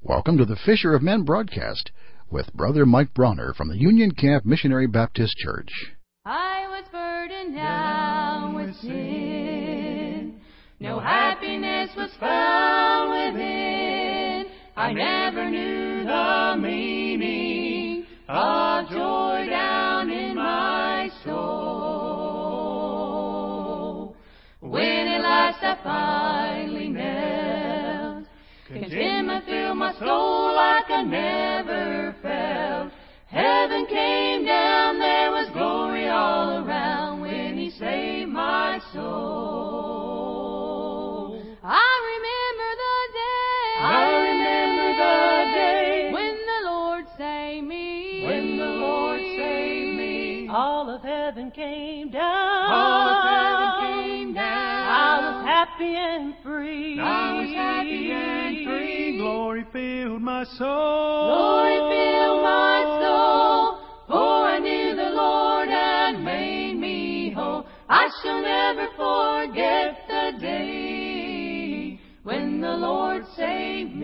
Welcome to the Fisher of Men broadcast with Brother Mike Bronner from the Union Camp Missionary Baptist Church. I was burdened down with sin. No happiness was found within. I never knew the meaning of joy down in my soul. When at last I finally knelt, contentment filled my soul like I never felt. Heaven came down, there was glory all around when He saved my soul. I remember the day when the Lord saved me. When the Lord saved me, all of heaven came down. All of heaven came down. I was happy and free. I was happy and free. Glory filled my soul. Glory filled my soul. For I knew the Lord had made me whole. I shall never forget the day when the Lord saved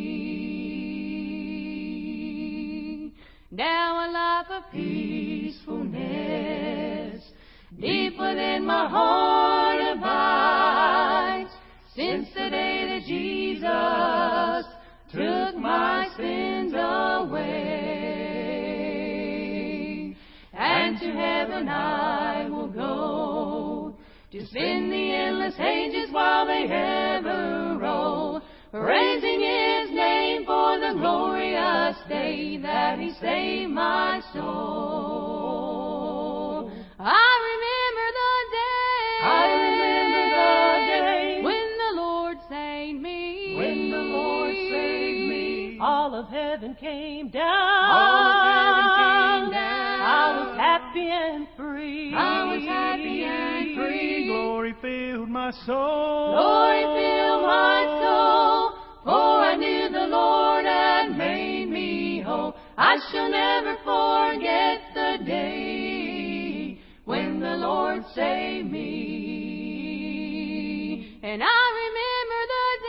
me. Now a life of peacefulness deep within my heart abides, since the day that Jesus took my sins away. And to heaven I will go, to spend the endless ages while they ever roll, praising His name for the glorious day that He saved my soul. I remember the day when the Lord saved me. When the Lord saved me, all of heaven came down. All of heaven came down. I was happy and free. I was happy and free. Glory filled my soul. Glory filled my soul. For I knew the Lord had made me whole. I shall never forget the day when the Lord saved me. And I remember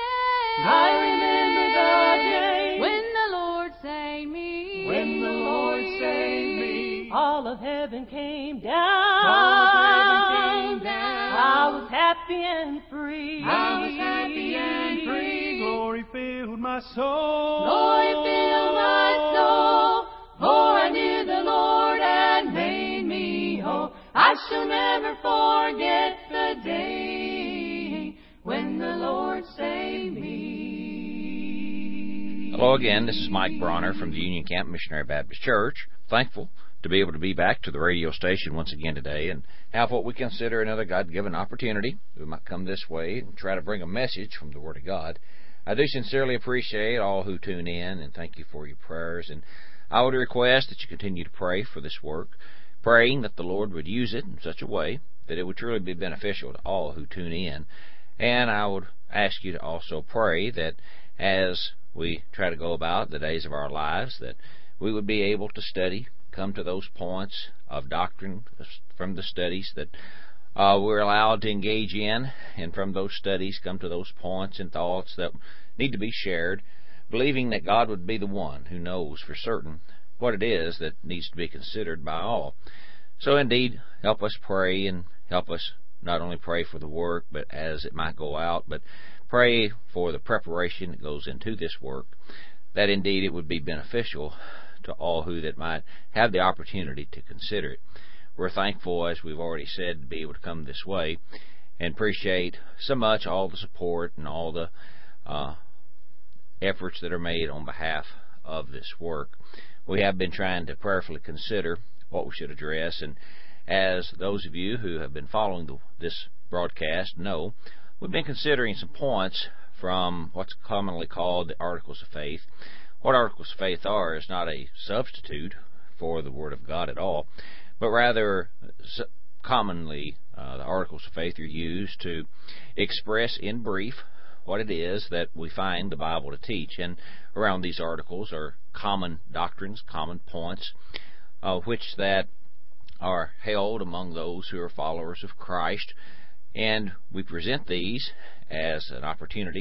the day when the Lord saved me. When the Lord saved me, all of heaven came down. All of heaven came down. I was happy and free. I was happy and free. Glory filled my soul. Glory filled my soul. For I knew the Lord had made me whole. I shall never forget the day when the Lord saved me. Hello again, this is Mike Bronner from the Union Camp Missionary Baptist Church. Thankful to be able to be back to the radio station once again today and have what we consider another God-given opportunity. We might come this way and try to bring a message from the Word of God. I do sincerely appreciate all who tune in, and thank you for your prayers. And I would request that you continue to pray for this work, praying that the Lord would use it in such a way that it would truly be beneficial to all who tune in. And I would ask you to also pray that as we try to go about the days of our lives, that we would be able to study, come to those points of doctrine from the studies that we're allowed to engage in, and from those studies come to those points and thoughts that need to be shared, believing that God would be the one who knows for certain what it is that needs to be considered by all. So indeed, help us pray, and help us not only pray for the work, but as it might go out, but pray for the preparation that goes into this work, that indeed it would be beneficial to all who that might have the opportunity to consider it. We're thankful, as we've already said, to be able to come this way, and appreciate so much all the support and all the efforts that are made on behalf of this work. We have been trying to prayerfully consider what we should address, and as those of you who have been following this broadcast know, we've been considering some points from what's commonly called the Articles of Faith. What Articles of Faith are is not a substitute for the Word of God at all, but rather commonly the Articles of Faith are used to express in brief what it is that we find the Bible to teach. And around these articles are common doctrines, common points, which that are held among those who are followers of Christ. And we present these as an opportunity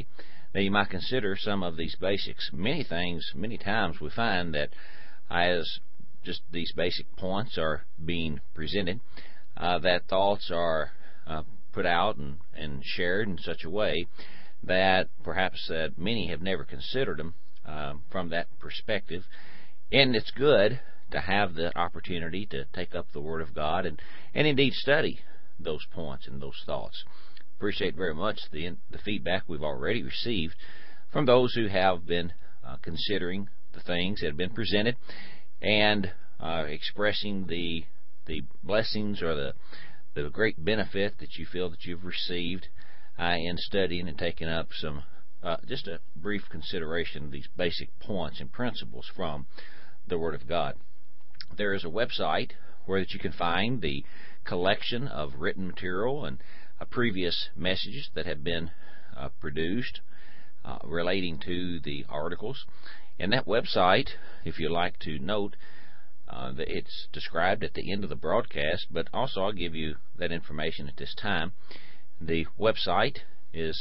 that you might consider some of these basics. Many times we find that as just these basic points are being presented, that thoughts are put out and shared in such a way that perhaps that many have never considered them from that perspective. And it's good to have the opportunity to take up the Word of God and indeed study those points and those thoughts. Appreciate very much the feedback we've already received from those who have been considering the things that have been presented and expressing the blessings or the great benefit that you feel that you've received in studying and taking up some just a brief consideration of these basic points and principles from the Word of God. There is a website where that you can find the collection of written material and previous messages that have been produced relating to the articles. And that website, if you like to note, it's described at the end of the broadcast, but also I'll give you that information at this time. The website is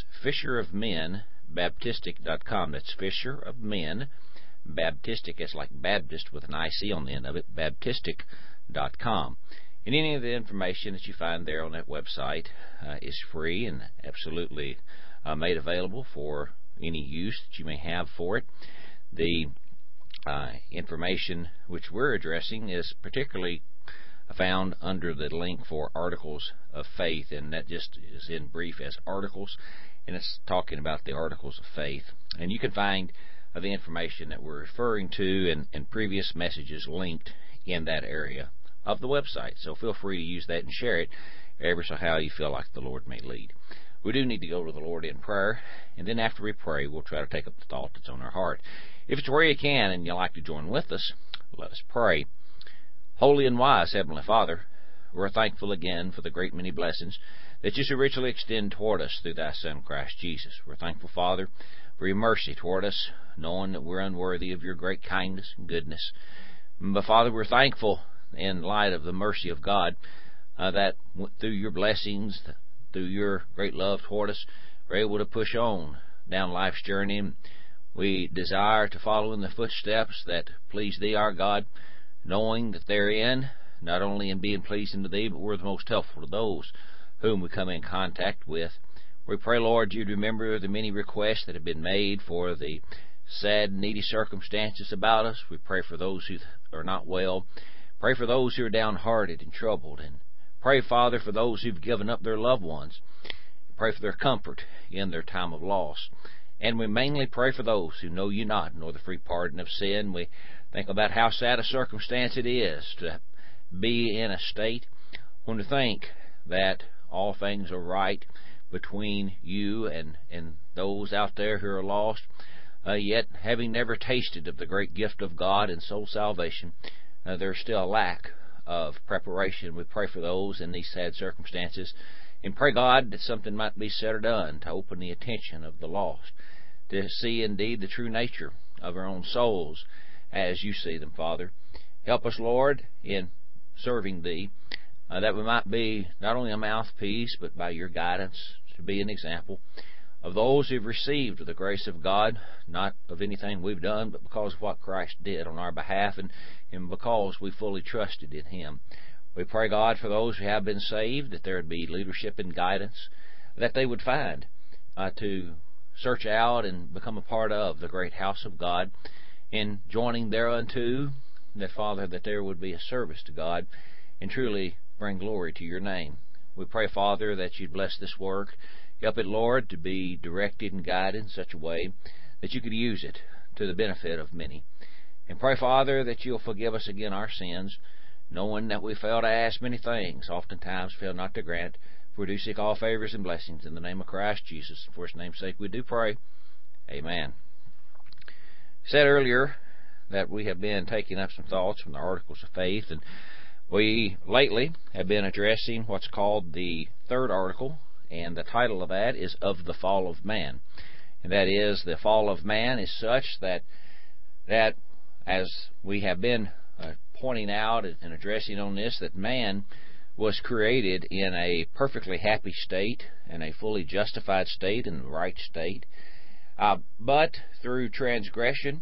fisherofmenbaptistic.com. That's Fisher of Men Baptistic. It's like Baptist with an IC on the end of it, baptistic.com. And any of the information that you find there on that website is free and absolutely made available for any use that you may have for it. The information which we're addressing is particularly found under the link for Articles of Faith, and that just is in brief as Articles, and it's talking about the Articles of Faith. And you can find the information that we're referring to and previous messages linked in that area of the website. So feel free to use that and share it ever so how you feel like the Lord may lead. We do need to go to the Lord in prayer, and then after we pray, we'll try to take up the thought that's on our heart. If it's where you can and you'd like to join with us, let us pray. Holy and wise Heavenly Father, we're thankful again for the great many blessings that you so richly extend toward us through thy Son, Christ Jesus. We're thankful, Father, for your mercy toward us, knowing that we're unworthy of your great kindness and goodness. But, Father, we're thankful in light of the mercy of God that through your blessings, through your great love toward us, we're able to push on down life's journey. And we desire to follow in the footsteps that please thee, our God, knowing that therein, not only in being pleasing to thee, but we're the most helpful to those whom we come in contact with. We pray, Lord, you'd remember the many requests that have been made for the sad, needy circumstances about us. We pray for those who are not well. Pray for those who are downhearted and troubled. And pray, Father, for those who've given up their loved ones. Pray for their comfort in their time of loss. And we mainly pray for those who know you not, nor the free pardon of sin. We think about how sad a circumstance it is to be in a state when to think that all things are right between you and those out there who are lost, yet having never tasted of the great gift of God and soul salvation, there's still a lack of preparation. We pray for those in these sad circumstances and pray, God, that something might be said or done to open the attention of the lost, to see indeed the true nature of our own souls as you see them, Father. Help us, Lord, in serving thee, that we might be not only a mouthpiece, but by your guidance to be an example of those who've received the grace of God, not of anything we've done, but because of what Christ did on our behalf and because we fully trusted in him. We pray, God, for those who have been saved, that there would be leadership and guidance, that they would find to search out and become a part of the great house of God, and joining thereunto, that, Father, that there would be a service to God and truly bring glory to your name. We pray, Father, that you'd bless this work. Help it, Lord, to be directed and guided in such a way that you could use it to the benefit of many. And pray, Father, that you'll forgive us again our sins, knowing that we fail to ask many things, oftentimes fail not to grant. For we do seek all favors and blessings in the name of Christ Jesus. For his name's sake we do pray. Amen. I said earlier that we have been taking up some thoughts from the Articles of Faith, and we lately have been addressing what's called the third article, and the title of that is Of the Fall of Man. And that is, the fall of man is such that as we have been pointing out and addressing on this, that man was created in a perfectly happy state, and a fully justified state, and the right state. But through transgression,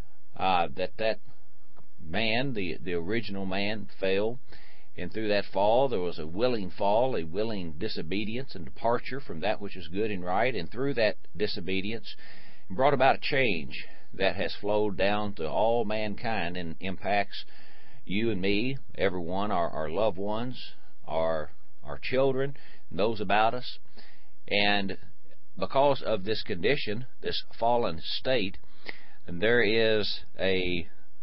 that man, the original man, fell. And through that fall, there was a willing fall, a willing disobedience and departure from that which is good and right. And through that disobedience, brought about a change that has flowed down to all mankind and impacts you and me, everyone, our loved ones, our children, those about us. And because of this condition, this fallen state, there is a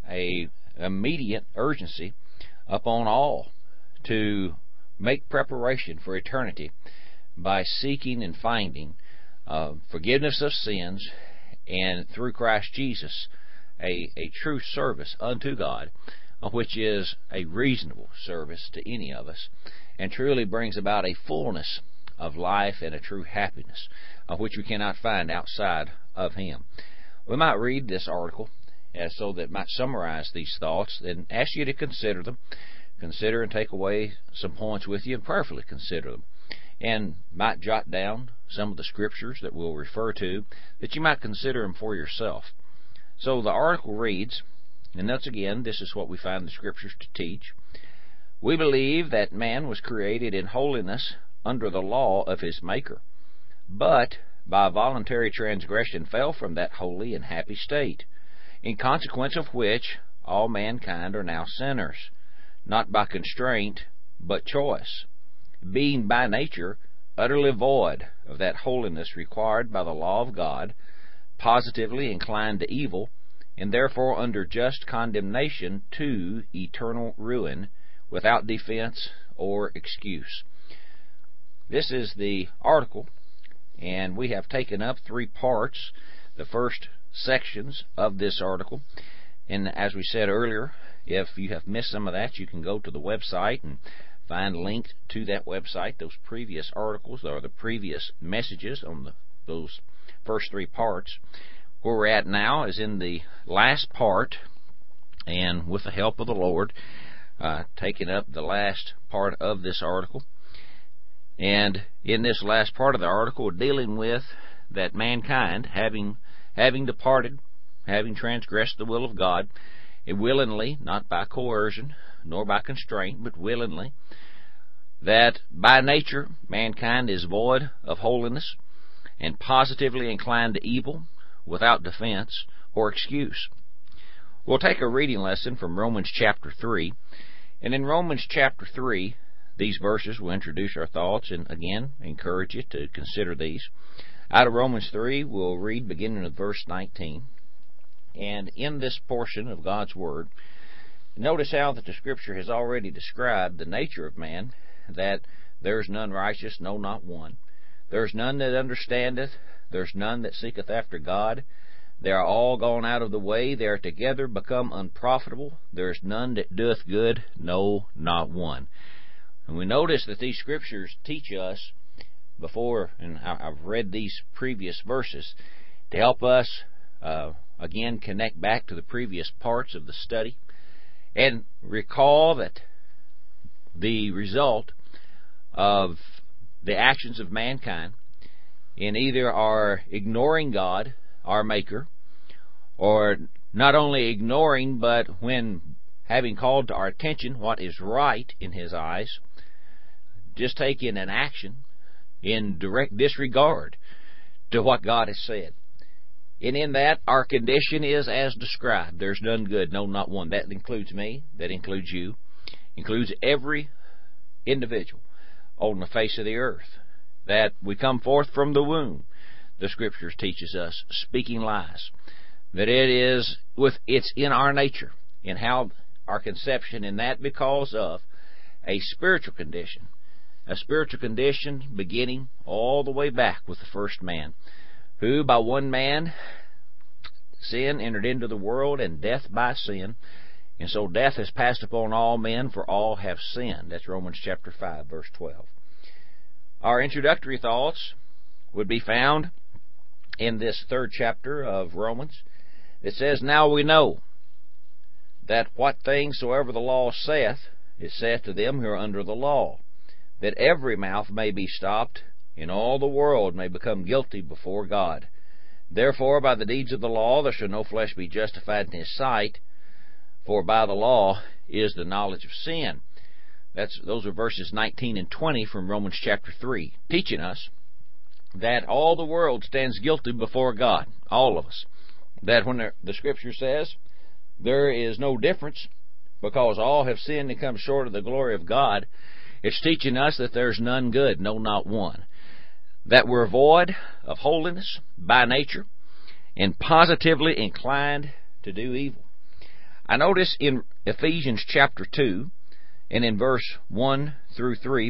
immediate urgency upon all to make preparation for eternity by seeking and finding forgiveness of sins, and through Christ Jesus a true service unto God, which is a reasonable service to any of us, and truly brings about a fullness of life and a true happiness which we cannot find outside of Him. We might read this article so that it might summarize these thoughts and ask you to consider them. Consider and take away some points with you and prayerfully consider them. And might jot down some of the scriptures that we'll refer to, that you might consider them for yourself. So the article reads, and once again, this is what we find the scriptures to teach. We believe that man was created in holiness under the law of his Maker, but by voluntary transgression fell from that holy and happy state, in consequence of which all mankind are now sinners, not by constraint, but choice, being by nature utterly void of that holiness required by the law of God, positively inclined to evil, and therefore under just condemnation to eternal ruin, without defense or excuse. This is the article, and we have taken up 3 parts, the first sections of this article. And as we said earlier, if you have missed some of that, you can go to the website and find linked to that website those previous articles or the previous messages on those first 3 parts. Where we're at now is in the last part, and with the help of the Lord, taking up the last part of this article. And in this last part of the article, we're dealing with that mankind, having departed, having transgressed the will of God, willingly, not by coercion, nor by constraint, but willingly, that by nature mankind is void of holiness and positively inclined to evil, without defense or excuse. We'll take a reading lesson from Romans chapter 3, and in Romans chapter 3, these verses will introduce our thoughts, and again, encourage you to consider these. Out of Romans 3, we'll read beginning with verse 19. And in this portion of God's Word, notice how that the Scripture has already described the nature of man, that there is none righteous, no, not one. There is none that understandeth, there is none that seeketh after God. They are all gone out of the way, they are together become unprofitable. There is none that doeth good, no, not one. And we notice that these Scriptures teach us before, and I've read these previous verses, to help us again connect back to the previous parts of the study and recall that the result of the actions of mankind in either our ignoring God, our Maker, or not only ignoring, but when having called to our attention what is right in His eyes, just taking an action in direct disregard to what God has said. And in that, our condition is as described. There's none good, no, not one. That includes me, that includes you, includes every individual on the face of the earth. That we come forth from the womb, the Scriptures teaches us, speaking lies. That it's in our nature, in how our conception, and that because of a spiritual condition. A spiritual condition beginning all the way back with the first man, who by one man sin entered into the world, and death by sin. And so death has passed upon all men, for all have sinned. That's Romans chapter 5, verse 12. Our introductory thoughts would be found in this 3rd chapter of Romans. It says, Now we know that what things soever the law saith, it saith to them who are under the law, that every mouth may be stopped, and all the world may become guilty before God. Therefore, by the deeds of the law there shall no flesh be justified in his sight, for by the law is the knowledge of sin. Those are verses 19 and 20 from Romans chapter 3, teaching us that all the world stands guilty before God, all of us. That when the Scripture says there is no difference because all have sinned and come short of the glory of God, it's teaching us that there's none good, no, not one. That we're void of holiness by nature and positively inclined to do evil. I notice in Ephesians chapter 2 and in verses 1 through 3,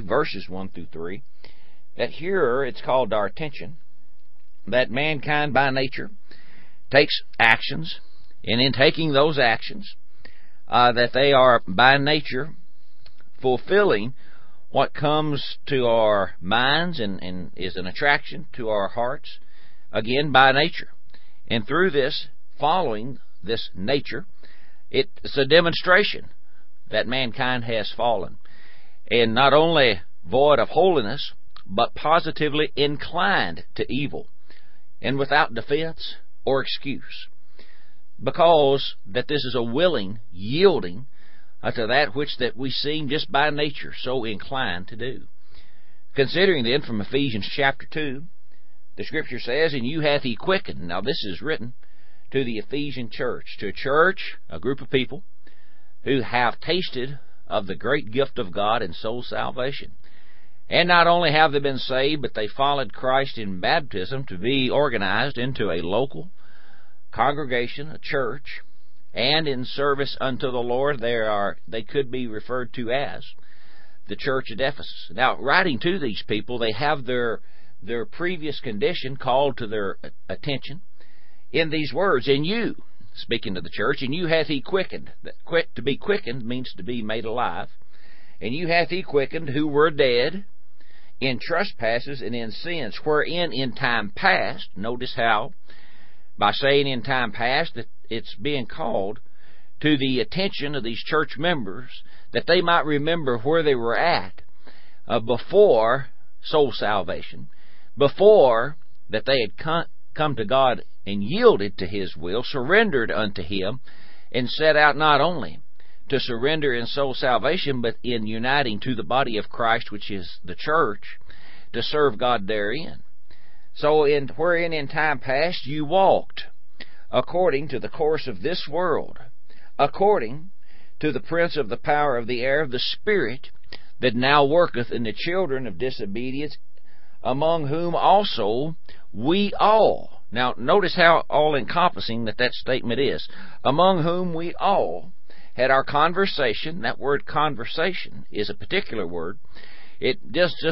that here it's called our attention that mankind by nature takes actions, and in taking those actions, that they are by nature fulfilling what comes to our minds and is an attraction to our hearts, again, by nature. And through this, following this nature, it's a demonstration that mankind has fallen. And not only void of holiness, but positively inclined to evil, and without defense or excuse. Because that this is a willing yielding to that which that we seem just by nature so inclined to do. Considering then from Ephesians chapter 2, the Scripture says, "And you hath he quickened." Now this is written to the Ephesian church, a group of people who have tasted of the great gift of God and soul salvation. And not only have they been saved, but they followed Christ in baptism to be organized into a local congregation, a church, and in service unto the Lord. They could be referred to as the church at Ephesus. Now, writing to these people, they have their previous condition called to their attention in these words, "And you," speaking to the church, "and you hath he quickened." To be quickened means to be made alive. "And you hath he quickened who were dead in trespasses and in sins, wherein in time past," notice how, by saying in time past, that it's being called to the attention of these church members that they might remember where they were at before soul salvation, before that they had come to God and yielded to His will, surrendered unto Him, and set out not only to surrender in soul salvation, but in uniting to the body of Christ, which is the church, to serve God therein. So wherein in time past you walked according to the course of this world, according to the prince of the power of the air, the spirit that now worketh in the children of disobedience, among whom also we all. Now notice how all-encompassing that statement is. Among whom we all had our conversation. That word conversation is a particular word. It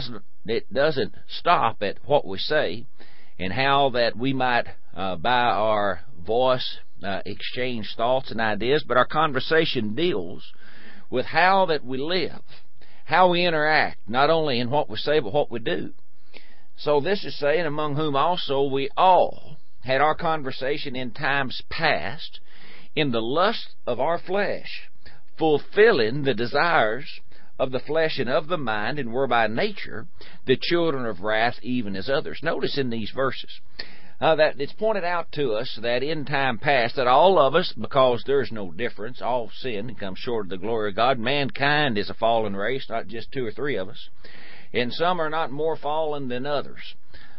doesn't stop at what we say and how that we might by our voice exchange thoughts and ideas, but our conversation deals with how that we live, how we interact, not only in what we say but what we do. So this is saying, among whom also we all had our conversation in times past in the lust of our flesh, fulfilling the desires of the flesh and of the mind, and were by nature the children of wrath, even as others. Notice in these verses that it's pointed out to us that in time past that all of us, because there's no difference, all sin and come short of the glory of God. Mankind is a fallen race, not just two or three of us, and some are not more fallen than others.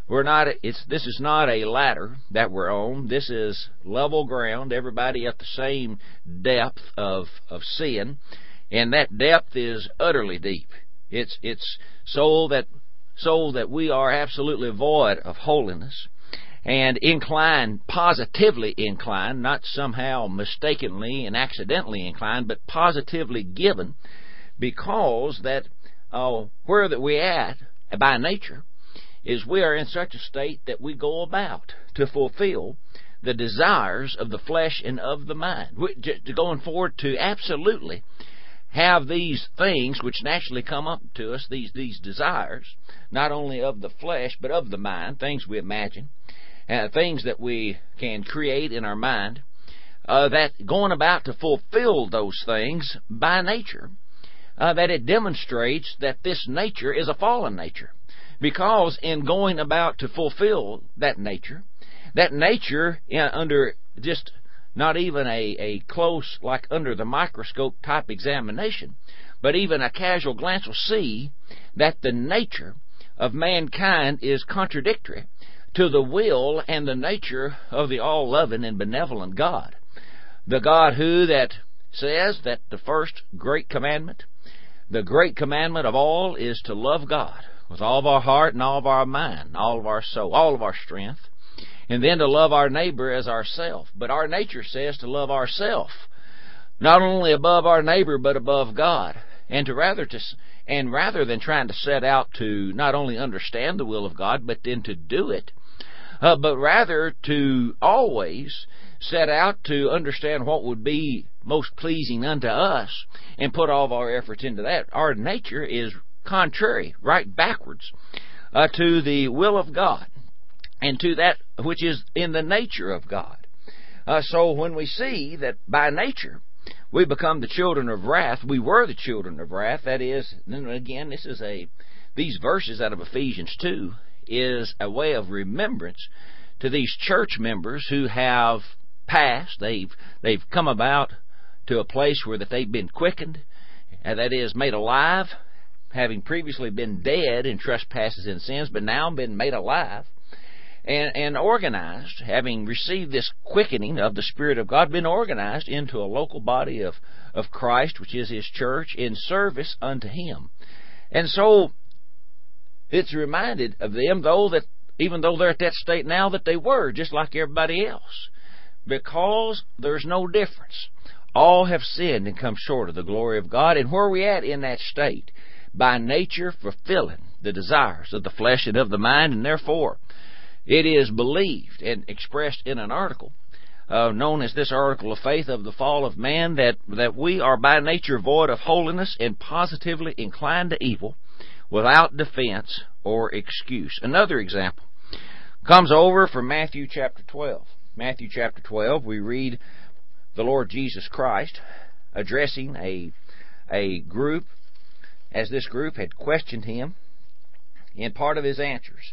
This is not a ladder that we're on. This is level ground. Everybody at the same depth of sin, and that depth is utterly deep. It's so that we are absolutely void of holiness and positively inclined, not somehow mistakenly and accidentally inclined, but positively given, because that where that we at by nature is we are in such a state that we go about to fulfill the desires of the flesh and of the mind. Going forward to absolutely have these things which naturally come up to us, these desires, not only of the flesh but of the mind, things we imagine, things that we can create in our mind, that going about to fulfill those things by nature, that it demonstrates that this nature is a fallen nature. Because in going about to fulfill that nature, That nature, under just not even a close, like under the microscope type examination, but even a casual glance will see that the nature of mankind is contradictory to the will and the nature of the all-loving and benevolent God. The God who that says that the first great commandment, the great commandment of all, is to love God with all of our heart and all of our mind, all of our soul, all of our strength, and then to love our neighbor as ourself. But our nature says to love ourself, not only above our neighbor, but above God. And rather than trying to set out to not only understand the will of God, but then to do it, but rather to always set out to understand what would be most pleasing unto us and put all of our efforts into that. Our nature is contrary, right backwards, to the will of God and to that which is in the nature of God. So when we see that by nature we become the children of wrath, we were the children of wrath, that is, and again, these verses out of Ephesians 2 is a way of remembrance to these church members who have passed. They've come about to a place where that they've been quickened, and that is made alive, having previously been dead in trespasses and sins, but now been made alive and organized, having received this quickening of the Spirit of God, been organized into a local body of Christ, which is His church, in service unto Him. And so it's reminded of them, even though they're at that state now, that they were just like everybody else, because there's no difference. All have sinned and come short of the glory of God. And where are we at in that state? By nature fulfilling the desires of the flesh and of the mind, and therefore it is believed and expressed in an article known as this article of faith of the fall of man, that we are by nature void of holiness and positively inclined to evil, without defense or excuse. Another example comes over from Matthew chapter 12. Matthew chapter 12, we read the Lord Jesus Christ addressing a group, as this group had questioned Him in part of His answers.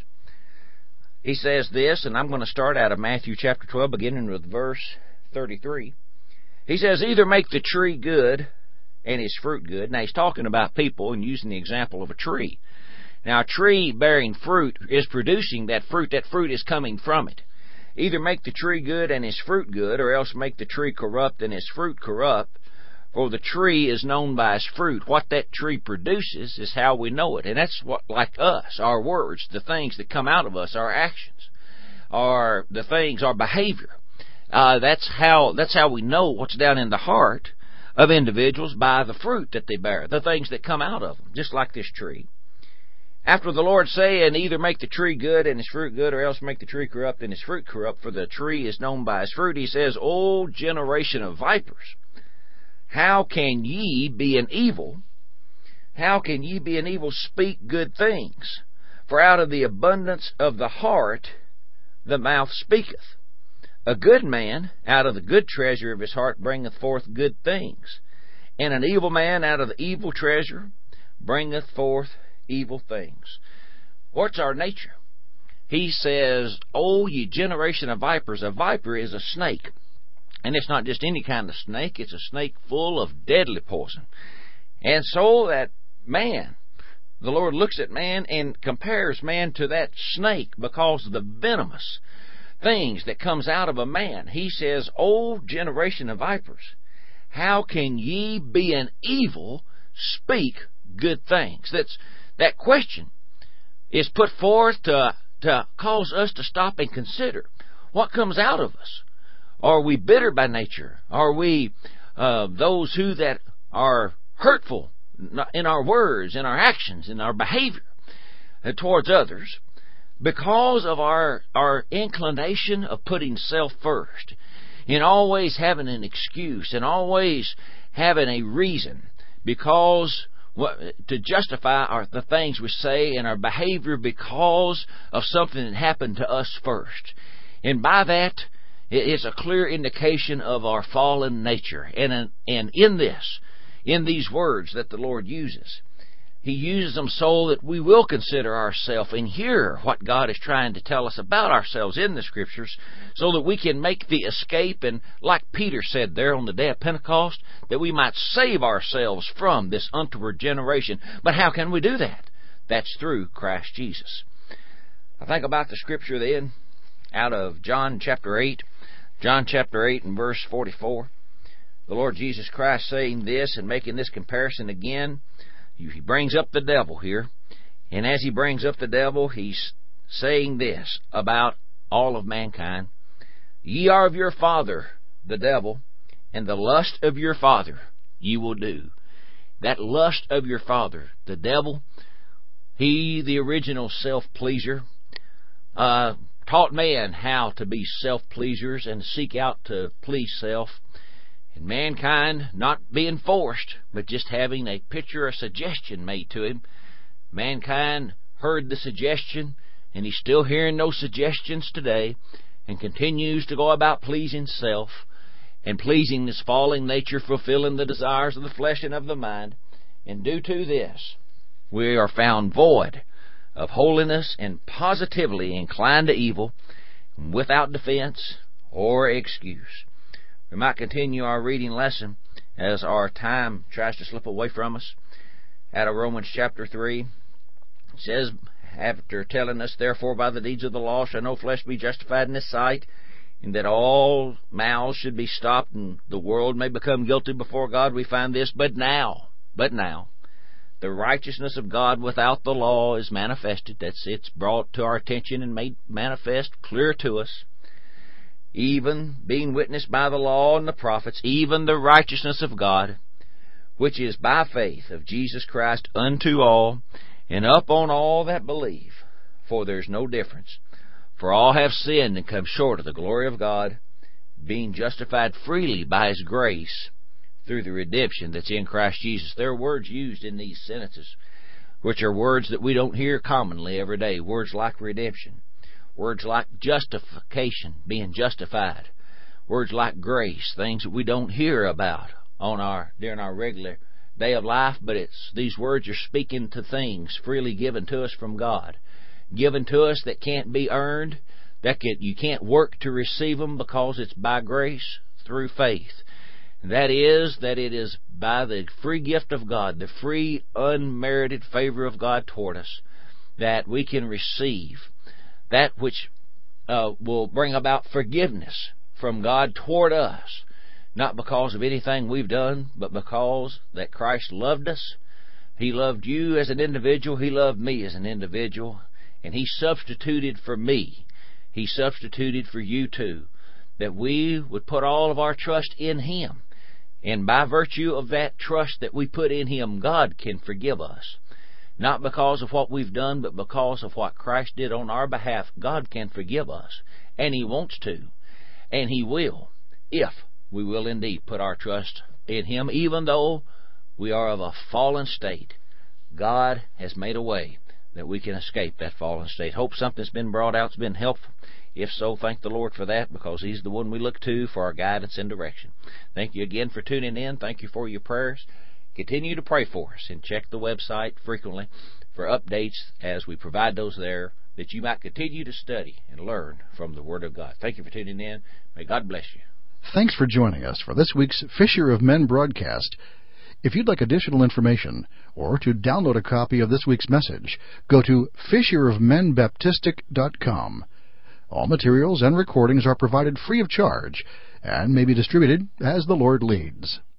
He says this, and I'm going to start out of Matthew chapter 12, beginning with verse 33. He says, either make the tree good and its fruit good. Now, He's talking about people and using the example of a tree. Now, a tree bearing fruit is producing that fruit. That fruit is coming from it. Either make the tree good and its fruit good, or else make the tree corrupt and its fruit corrupt. For the tree is known by its fruit. What that tree produces is how we know it. And that's what, like us, our words, the things that come out of us, our actions, our behavior. That's how we know what's down in the heart of individuals, by the fruit that they bear, the things that come out of them, just like this tree. After the Lord saying, either make the tree good and its fruit good, or else make the tree corrupt and its fruit corrupt, for the tree is known by its fruit, He says, O generation of vipers, how can ye, being evil, speak good things? For out of the abundance of the heart the mouth speaketh. A good man out of the good treasure of his heart bringeth forth good things, and an evil man out of the evil treasure bringeth forth evil things. What's our nature? He says, O ye generation of vipers. A viper is a snake. And it's not just any kind of snake. It's a snake full of deadly poison. And so that man, the Lord looks at man and compares man to that snake because of the venomous things that comes out of a man. He says, O generation of vipers, how can ye, being evil, speak good things? That question is put forth to cause us to stop and consider what comes out of us. Are we bitter by nature? Are we those who that are hurtful in our words, in our actions, in our behavior towards others, because of our inclination of putting self first, in always having an excuse and always having a reason to justify the things we say and our behavior because of something that happened to us first. And by that, it's a clear indication of our fallen nature. And in these words that the Lord uses, He uses them so that we will consider ourselves and hear what God is trying to tell us about ourselves in the Scriptures, so that we can make the escape, and like Peter said there on the day of Pentecost, that we might save ourselves from this untoward generation. But how can we do that? That's through Christ Jesus. I think about the Scripture then out of John chapter 8. John chapter 8 and verse 44. The Lord Jesus Christ saying this and making this comparison again. He brings up the devil here. And as he brings up the devil, he's saying this about all of mankind. Ye are of your father, the devil, and the lust of your father ye will do. That lust of your father, the devil, he, the original self-pleaser, taught man how to be self-pleasers and seek out to please self. And mankind, not being forced, but just having a picture, a suggestion made to him, mankind heard the suggestion, and he's still hearing those suggestions today, and continues to go about pleasing self, and pleasing this falling nature, fulfilling the desires of the flesh and of the mind. And due to this, we are found void of holiness and positively inclined to evil, without defense or excuse. We might continue our reading lesson as our time tries to slip away from us. Out of Romans chapter 3, it says, after telling us, therefore by the deeds of the law shall no flesh be justified in his sight, and that all mouths should be stopped, and the world may become guilty before God, we find this, but now, the righteousness of God without the law is manifested. It's brought to our attention and made manifest clear to us. Even being witnessed by the law and the prophets, even the righteousness of God, which is by faith of Jesus Christ unto all, and upon all that believe. For there's no difference. For all have sinned and come short of the glory of God, being justified freely by His grace through the redemption that's in Christ Jesus. There are words used in these sentences, which are words that we don't hear commonly every day. Words like redemption. Words like justification, being justified. Words like grace, things that we don't hear about during our regular day of life, but these words are speaking to things freely given to us from God. Given to us that can't be earned, you can't work to receive them, because it's by grace through faith. And that it is by the free gift of God, the free unmerited favor of God toward us, that we can receive that which will bring about forgiveness from God toward us, not because of anything we've done, but because that Christ loved us. He loved you as an individual. He loved me as an individual. And He substituted for me. He substituted for you too, that we would put all of our trust in Him. And by virtue of that trust that we put in Him, God can forgive us. Not because of what we've done, but because of what Christ did on our behalf. God can forgive us. And He wants to. And He will, if we will indeed put our trust in Him. Even though we are of a fallen state, God has made a way that we can escape that fallen state. Hope something's been brought out, it's been helpful. If so, thank the Lord for that, because He's the one we look to for our guidance and direction. Thank you again for tuning in. Thank you for your prayers. Continue to pray for us, and check the website frequently for updates as we provide those there, that you might continue to study and learn from the Word of God. Thank you for tuning in. May God bless you. Thanks for joining us for this week's Fisher of Men broadcast. If you'd like additional information or to download a copy of this week's message, go to fisherofmenbaptistic.com. All materials and recordings are provided free of charge and may be distributed as the Lord leads.